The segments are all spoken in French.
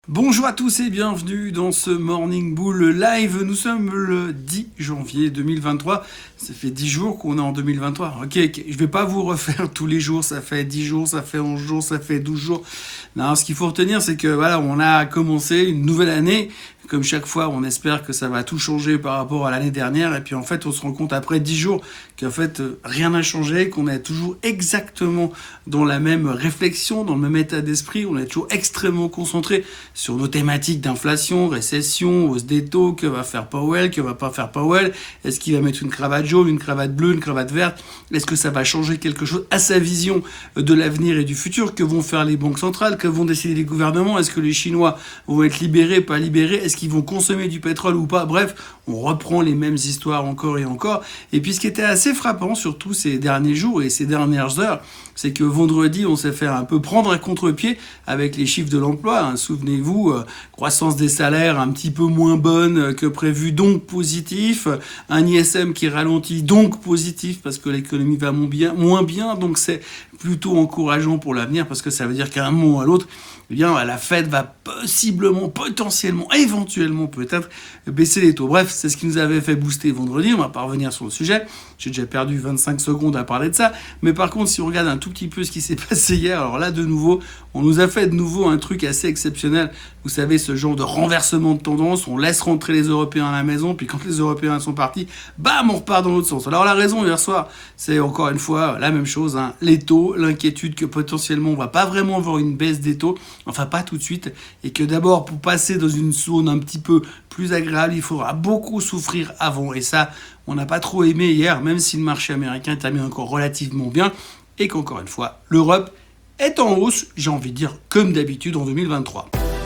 Bonjour à tous et bienvenue dans ce Morning Bull Live. Nous sommes le 10 janvier 2023. Ça fait 10 jours qu'on est en 2023. Ok, je vais pas vous refaire tous les jours. Ça fait 10 jours, ça fait 11 jours, ça fait 12 jours. Non, ce qu'il faut retenir, c'est que voilà, on a commencé une nouvelle année. Comme chaque fois, on espère que ça va tout changer par rapport à l'année dernière. Et puis en fait, on se rend compte après 10 jours qu'en fait, rien n'a changé, qu'on est toujours exactement dans la même réflexion, dans le même état d'esprit. On est toujours extrêmement concentré sur nos thématiques d'inflation, récession, hausse des taux, que va faire Powell, que va pas faire Powell. Est-ce qu'il va mettre une cravate jaune, une cravate bleue, une cravate verte? Est-ce que ça va changer quelque chose à sa vision de l'avenir et du futur? Que vont faire les banques centrales? Que vont décider les gouvernements? Est-ce que les Chinois vont être libérés, pas libérés? Est-ce qu'ils vont consommer du pétrole ou pas? Bref, on reprend les mêmes histoires encore et encore. Et puis ce qui était assez frappant, surtout ces derniers jours et ces dernières heures, c'est que vendredi, on s'est fait un peu prendre à contre-pied avec les chiffres de l'emploi. Souvenez-vous, croissance des salaires un petit peu moins bonne que prévu, donc positif. Un ISM qui ralentit, donc positif, parce que l'économie va moins bien. Donc c'est plutôt encourageant pour l'avenir, parce que ça veut dire qu'à un moment ou à l'autre, eh bien, la Fed va possiblement, potentiellement, éventuellement peut-être baisser les taux. Bref, c'est ce qui nous avait fait booster vendredi. On va pas revenir sur le sujet. J'ai déjà perdu 25 secondes à parler de ça. Mais par contre, si on regarde un tout petit peu ce qui s'est passé hier, alors là, de nouveau, on nous a fait de nouveau un truc assez exceptionnel. Vous savez, ce genre de renversement de tendance. On laisse rentrer les Européens à la maison, puis quand les Européens sont partis, bam, on repart dans l'autre sens. Alors la raison hier soir, c'est encore une fois la même chose. Les taux, l'inquiétude que potentiellement on va pas vraiment avoir une baisse des taux, enfin pas tout de suite, et que d'abord pour passer dans une zone un petit peu plus agréable, il faudra beaucoup souffrir avant. Et ça, on n'a pas trop aimé hier, même si le marché américain termine encore relativement bien, et qu'encore une fois, l'Europe est en hausse, j'ai envie de dire comme d'habitude en 2023.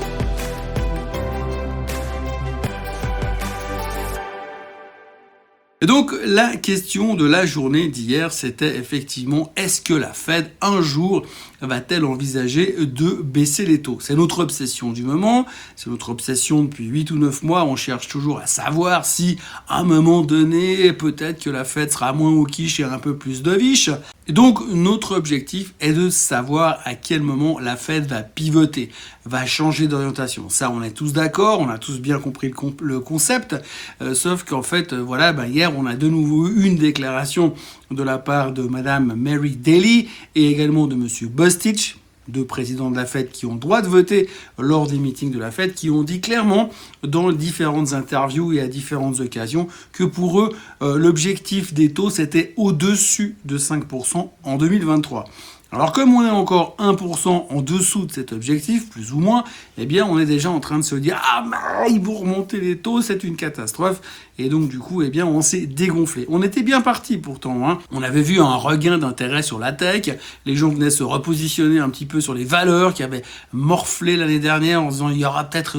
Et donc, la question de la journée d'hier, c'était effectivement, est-ce que la Fed, un jour, va-t-elle envisager de baisser les taux? C'est notre obsession du moment, c'est notre obsession depuis 8 ou 9 mois, on cherche toujours à savoir si, à un moment donné, peut-être que la Fed sera moins au quiche et un peu plus dovish. Et donc, notre objectif est de savoir à quel moment la Fed va pivoter, va changer d'orientation. Ça, on est tous d'accord, on a tous bien compris le concept, sauf qu'en fait, hier, on a de nouveau eu une déclaration de la part de Madame Mary Daly et également de Monsieur Bostich, deux présidents de la Fed qui ont le droit de voter lors des meetings de la Fed, qui ont dit clairement dans différentes interviews et à différentes occasions que pour eux, l'objectif des taux, c'était au-dessus de 5% en 2023. Alors comme on est encore 1% en dessous de cet objectif, plus ou moins, eh bien on est déjà en train de se dire « Ah, ils vont remonter les taux, c'est une catastrophe ». Et donc du coup, eh bien on s'est dégonflé. On était bien parti pourtant. On avait vu un regain d'intérêt sur la tech. Les gens venaient se repositionner un petit peu sur les valeurs qui avaient morflé l'année dernière en disant il y aura peut-être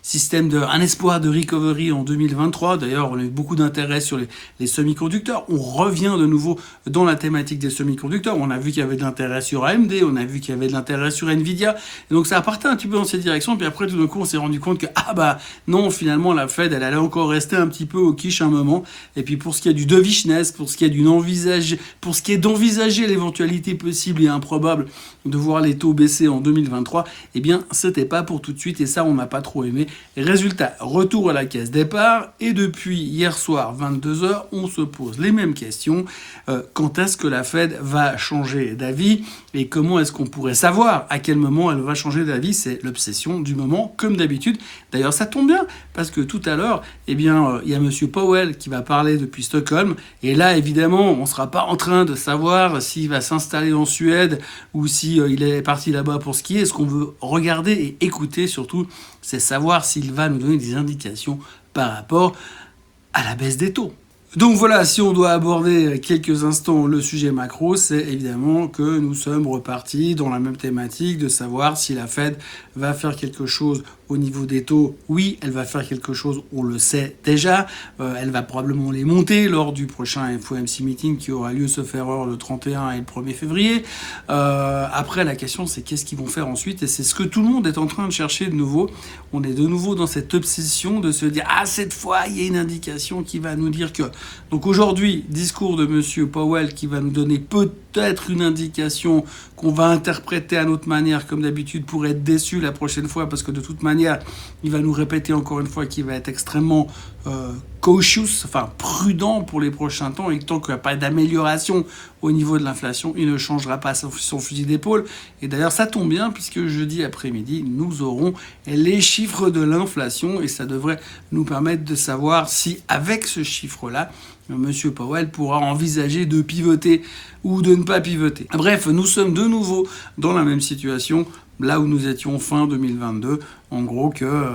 un espoir de recovery en 2023. D'ailleurs, on a eu beaucoup d'intérêt sur les semi-conducteurs. On revient de nouveau dans la thématique des semi-conducteurs. On a vu qu'il y avait de l'intérêt sur AMD, on a vu qu'il y avait de l'intérêt sur Nvidia. Et donc ça partait un petit peu dans cette direction. Puis après, tout d'un coup, on s'est rendu compte que non, finalement, la Fed, elle allait encore rester un petit peu au quiche un moment. Et puis pour ce qui est du dovishness, pour ce qui est d'envisager l'éventualité possible et improbable de voir les taux baisser en 2023, eh bien, c'était pas pour tout de suite et ça, on n'a pas trop aimé. Résultat, retour à la caisse départ et depuis hier soir, 22h, on se pose les mêmes questions. Quand est-ce que la Fed va changer d'avis et comment est-ce qu'on pourrait savoir à quel moment elle va changer d'avis? C'est l'obsession du moment, comme d'habitude. D'ailleurs, ça tombe bien parce que tout à l'heure, il y a Monsieur Powell qui va parler depuis Stockholm. Et là, évidemment, on ne sera pas en train de savoir s'il va s'installer en Suède ou si il est parti là-bas pour skier. Ce qu'on veut regarder et écouter surtout, c'est savoir s'il va nous donner des indications par rapport à la baisse des taux. Donc voilà, si on doit aborder quelques instants le sujet macro, c'est évidemment que nous sommes repartis dans la même thématique de savoir si la Fed va faire quelque chose au niveau des taux. Oui, elle va faire quelque chose, on le sait déjà. Elle va probablement les monter lors du prochain FOMC meeting qui aura lieu, sauf erreur, le 31 et le 1er février. Après, la question, c'est qu'est-ce qu'ils vont faire ensuite? Et c'est ce que tout le monde est en train de chercher de nouveau. On est de nouveau dans cette obsession de se dire « Ah, cette fois, il y a une indication qui va nous dire que Donc aujourd'hui, discours de M. Powell qui va nous donner peut-être une indication qu'on va interpréter à notre manière, comme d'habitude, pour être déçu la prochaine fois, parce que de toute manière, il va nous répéter encore une fois qu'il va être extrêmement cautious, enfin prudent pour les prochains temps, et tant qu'il n'y a pas d'amélioration au niveau de l'inflation, il ne changera pas son fusil d'épaule. Et d'ailleurs, ça tombe bien, puisque jeudi après-midi, nous aurons les chiffres de l'inflation, et ça devrait nous permettre de savoir si, avec ce chiffre-là, M. Powell pourra envisager de pivoter ou de ne pas pivoter. Bref, nous sommes de nouveau dans la même situation, là où nous étions fin 2022, en gros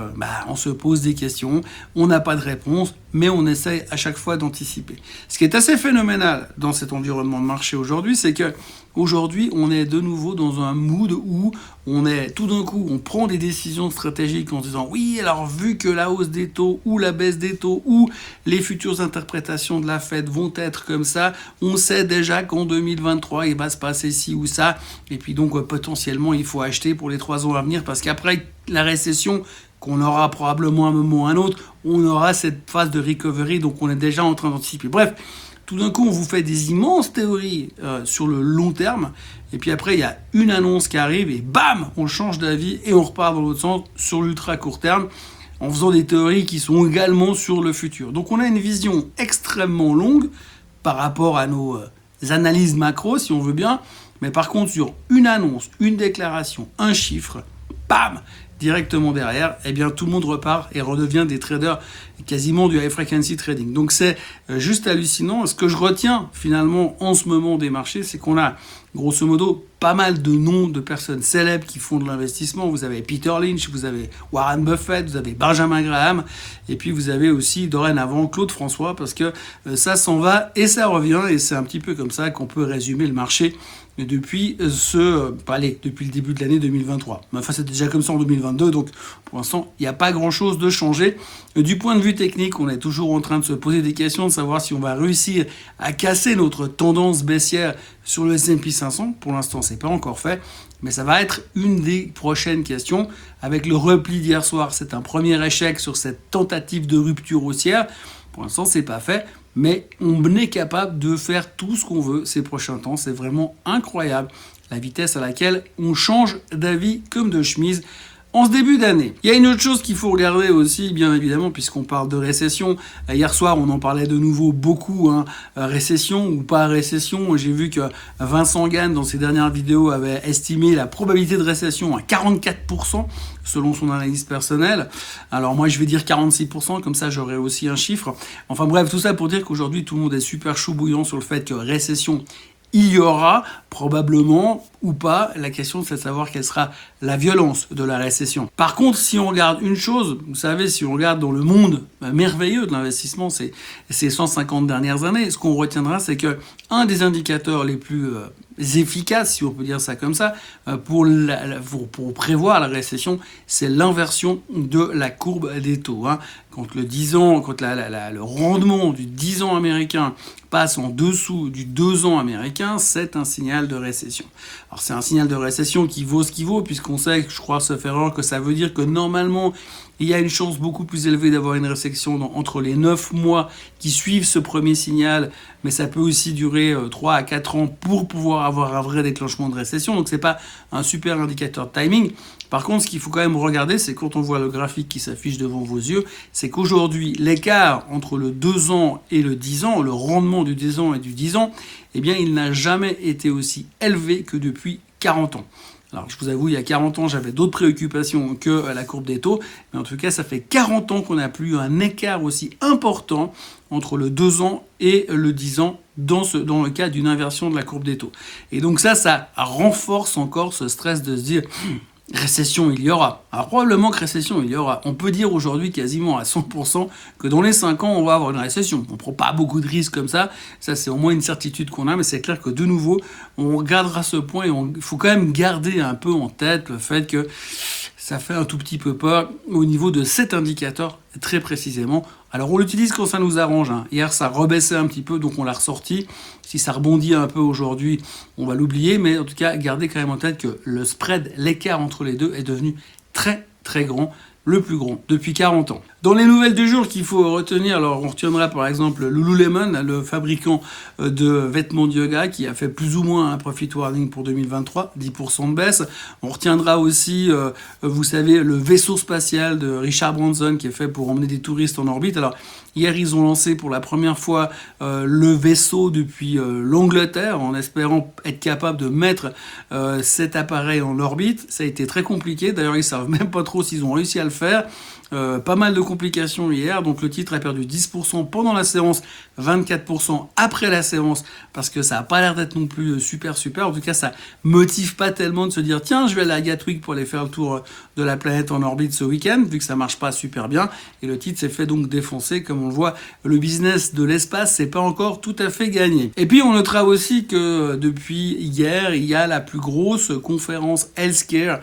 on se pose des questions, on n'a pas de réponse, mais on essaye à chaque fois d'anticiper. Ce qui est assez phénoménal dans cet environnement de marché aujourd'hui, c'est que aujourd'hui, on est de nouveau dans un mood où on est tout d'un coup, on prend des décisions stratégiques en se disant oui, alors vu que la hausse des taux ou la baisse des taux ou les futures interprétations de la Fed vont être comme ça, on sait déjà qu'en 2023, il va se passer ci ou ça, et puis donc potentiellement, il faut acheter pour les 3 ans à venir, parce qu'après la récession qu'on aura probablement à un moment ou à un autre, on aura cette phase de recovery, donc on est déjà en train d'anticiper. Bref, tout d'un coup, on vous fait des immenses théories sur le long terme, et puis après, il y a une annonce qui arrive, et bam, on change d'avis, et on repart dans l'autre sens sur l'ultra court terme, en faisant des théories qui sont également sur le futur. Donc on a une vision extrêmement longue par rapport à nos analyses macro, si on veut bien, mais par contre, sur une annonce, une déclaration, un chiffre, bam, directement derrière, eh bien tout le monde repart et redevient des traders quasiment du high frequency trading. Donc c'est juste hallucinant. Ce que je retiens finalement en ce moment des marchés, c'est qu'on a grosso modo pas mal de noms de personnes célèbres qui font de l'investissement. Vous avez Peter Lynch, vous avez Warren Buffett, vous avez Benjamin Graham, et puis vous avez aussi dorénavant Claude François, parce que ça s'en va et ça revient, et c'est un petit peu comme ça qu'on peut résumer le marché depuis depuis le début de l'année 2023. Mais enfin, c'était déjà comme ça en 2022, donc pour l'instant, il n'y a pas grand-chose de changé. Du point de vue technique, on est toujours en train de se poser des questions, de savoir si on va réussir à casser notre tendance baissière sur le S&P 500. Pour l'instant, c'est pas encore fait, mais ça va être une des prochaines questions. Avec le repli d'hier soir, c'est un premier échec sur cette tentative de rupture haussière. Pour l'instant, c'est pas fait, mais on est capable de faire tout ce qu'on veut ces prochains temps. C'est vraiment incroyable la vitesse à laquelle on change d'avis comme de chemise en ce début d'année. Il y a une autre chose qu'il faut regarder aussi, bien évidemment, puisqu'on parle de récession. Hier soir, on en parlait de nouveau beaucoup, récession ou pas récession. J'ai vu que Vincent Gann, dans ses dernières vidéos, avait estimé la probabilité de récession à 44%, selon son analyse personnelle. Alors moi, je vais dire 46%, comme ça j'aurai aussi un chiffre. Enfin bref, tout ça pour dire qu'aujourd'hui, tout le monde est super chaud bouillant sur le fait que récession, il y aura probablement ou pas. La question, c'est de savoir quelle sera la violence de la récession. Par contre, si on regarde une chose, vous savez, si on regarde dans le monde merveilleux de l'investissement ces 150 dernières années, ce qu'on retiendra, c'est que un des indicateurs les plus efficaces, si on peut dire ça comme ça, pour prévoir la récession, c'est l'inversion de la courbe des taux. Quand le 10 ans, quand le rendement du 10 ans américain passe en dessous du 2 ans américain, c'est un signal de récession. Alors c'est un signal de récession qui vaut ce qu'il vaut, puisqu'on sait, je crois, sauf erreur, que ça veut dire que normalement, il y a une chance beaucoup plus élevée d'avoir une récession entre les 9 mois qui suivent ce premier signal, mais ça peut aussi durer 3 à 4 ans pour pouvoir avoir un vrai déclenchement de récession, donc c'est pas un super indicateur de timing. Par contre, ce qu'il faut quand même regarder, c'est quand on voit le graphique qui s'affiche devant vos yeux, c'est qu'aujourd'hui, l'écart entre le 2 ans et le 10 ans, le rendement du 10 ans et du 10 ans, eh bien, il n'a jamais été aussi élevé que depuis 40 ans. Alors, je vous avoue, il y a 40 ans, j'avais d'autres préoccupations que la courbe des taux, mais en tout cas, ça fait 40 ans qu'on n'a plus eu un écart aussi important entre le 2 ans et le 10 ans dans le cas d'une inversion de la courbe des taux. Et donc ça renforce encore ce stress de se dire récession, il y aura. Alors probablement que récession, il y aura. On peut dire aujourd'hui quasiment à 100% que dans les 5 ans, on va avoir une récession. On ne prend pas beaucoup de risques comme ça. Ça, c'est au moins une certitude qu'on a, mais c'est clair que de nouveau, on regardera ce point et il faut quand même garder un peu en tête le fait que ça fait un tout petit peu peur au niveau de cet indicateur très précisément. Alors on l'utilise quand ça nous arrange. Hier ça rebaissait un petit peu, donc on l'a ressorti. Si ça rebondit un peu aujourd'hui, on va l'oublier, mais en tout cas gardez quand même en tête que le spread, l'écart entre les deux est devenu très très grand le plus grand depuis 40 ans. Dans les nouvelles du jour qu'il faut retenir, alors on retiendra par exemple Lululemon, le fabricant de vêtements de yoga qui a fait plus ou moins un profit warning pour 2023, 10% de baisse. On retiendra aussi, vous savez, le vaisseau spatial de Richard Branson qui est fait pour emmener des touristes en orbite. Alors hier, ils ont lancé pour la première fois le vaisseau depuis l'Angleterre en espérant être capable de mettre cet appareil en orbite. Ça a été très compliqué. D'ailleurs, ils savent même pas trop s'ils ont réussi à le faire. Pas mal de complications hier, donc le titre a perdu 10% pendant la séance, 24% après la séance, parce que ça n'a pas l'air d'être non plus super. En tout cas, ça motive pas tellement de se dire tiens, je vais aller à Gatwick pour aller faire le tour de la planète en orbite ce week-end, vu que ça marche pas super bien. Et le titre s'est fait donc défoncer. Comme on le voit, le business de l'espace, c'est pas encore tout à fait gagné. Et puis on notera aussi que depuis hier, il y a la plus grosse conférence healthcare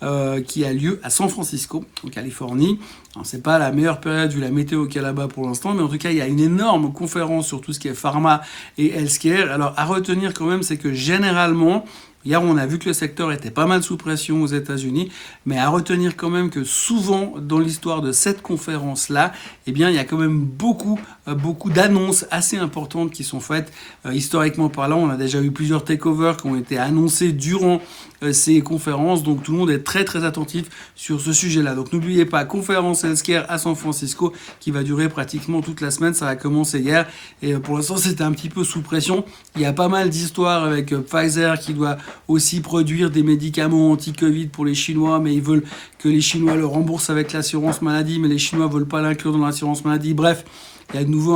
qui a lieu à San Francisco, en Californie. Alors, c'est pas la meilleure période vu la météo qu'il y a là-bas pour l'instant, mais en tout cas, il y a une énorme conférence sur tout ce qui est pharma et healthcare. Alors, à retenir quand même, c'est que généralement, hier, on a vu que le secteur était pas mal sous pression aux États-Unis, mais à retenir quand même que souvent, dans l'histoire de cette conférence-là, eh bien, il y a quand même beaucoup d'annonces assez importantes qui sont faites. Historiquement parlant, on a déjà eu plusieurs takeovers qui ont été annoncés durant ces conférences, donc tout le monde est très très attentif sur ce sujet-là. Donc n'oubliez pas, conférence healthcare à San Francisco qui va durer pratiquement toute la semaine, ça a commencé hier et pour l'instant c'était un petit peu sous pression. Il y a pas mal d'histoires avec Pfizer qui doit aussi produire des médicaments anti-Covid pour les Chinois, mais ils veulent que les Chinois le remboursent avec l'assurance maladie, mais les Chinois veulent pas l'inclure dans l'assurance maladie. Bref, il y a de nouveau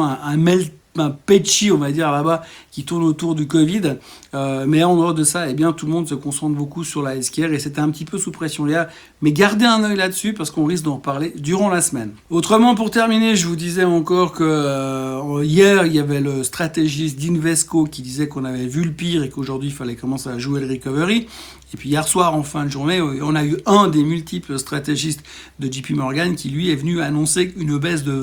un petchi, on va dire là-bas, qui tourne autour du Covid. Mais en dehors de ça, eh bien, tout le monde se concentre beaucoup sur la healthcare et c'était un petit peu sous pression hier. Mais gardez un œil là-dessus parce qu'on risque d'en reparler durant la semaine. Autrement, pour terminer, je vous disais encore que hier, il y avait le stratégiste d'Invesco qui disait qu'on avait vu le pire et qu'aujourd'hui, il fallait commencer à jouer le recovery. Et puis hier soir, en fin de journée, on a eu un des multiples stratégistes de JP Morgan qui, lui, est venu annoncer une baisse de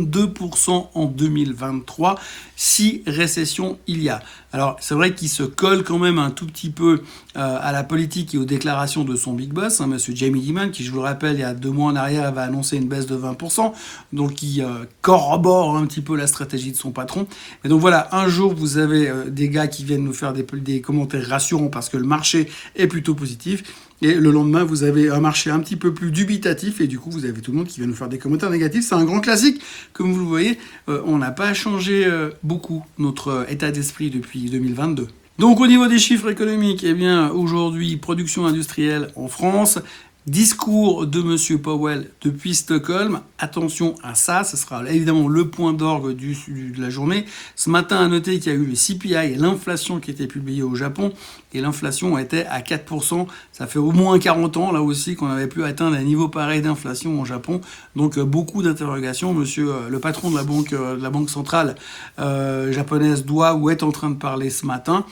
22% en 2023 si récession il y a. Alors, c'est vrai qu'il se colle quand même un tout petit peu à la politique et aux déclarations de son big boss, hein, monsieur Jamie Dimon, qui, je vous le rappelle, il y a 2 mois en arrière, avait annoncé une baisse de 20%, donc qui corrobore un petit peu la stratégie de son patron. Et donc voilà, un jour, vous avez des gars qui viennent nous faire des commentaires rassurants parce que le marché est plutôt positif. Et le lendemain, vous avez un marché un petit peu plus dubitatif et du coup, vous avez tout le monde qui vient nous faire des commentaires négatifs. C'est un grand classique. Comme vous le voyez, on n'a pas changé beaucoup notre état d'esprit depuis 2022. Donc au niveau des chiffres économiques, eh bien aujourd'hui, production industrielle en France, discours de Monsieur Powell depuis Stockholm. Attention à ça, ce sera évidemment le point d'orgue de la journée. Ce matin, à noter qu'il y a eu le CPI et l'inflation qui était publiée au Japon. Et l'inflation était à 4%. Ça fait au moins 40 ans, là aussi, qu'on n'avait plus atteint un niveau pareil d'inflation au Japon. Donc beaucoup d'interrogations. Monsieur le patron de la banque centrale japonaise doit ou est en train de parler ce matin.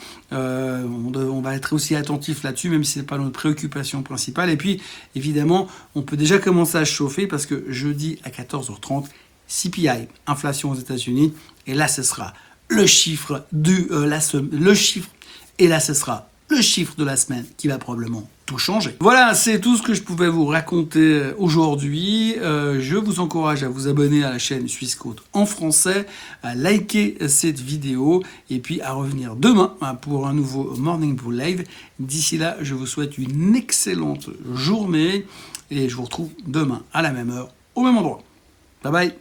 On va être aussi attentif là-dessus, même si ce n'est pas notre préoccupation principale. Et puis, évidemment, on peut déjà commencer à se chauffer parce que jeudi à 14h30, CPI, inflation aux États-Unis. Et là, ce sera le chiffre et là, ce sera le chiffre de la semaine qui va probablement tout changer. Voilà, c'est tout ce que je pouvais vous raconter aujourd'hui. Je vous encourage à vous abonner à la chaîne Suisse Côte en français, à liker cette vidéo et puis à revenir demain pour un nouveau Morning Bull Live. D'ici là, je vous souhaite une excellente journée et je vous retrouve demain à la même heure, au même endroit. Bye bye.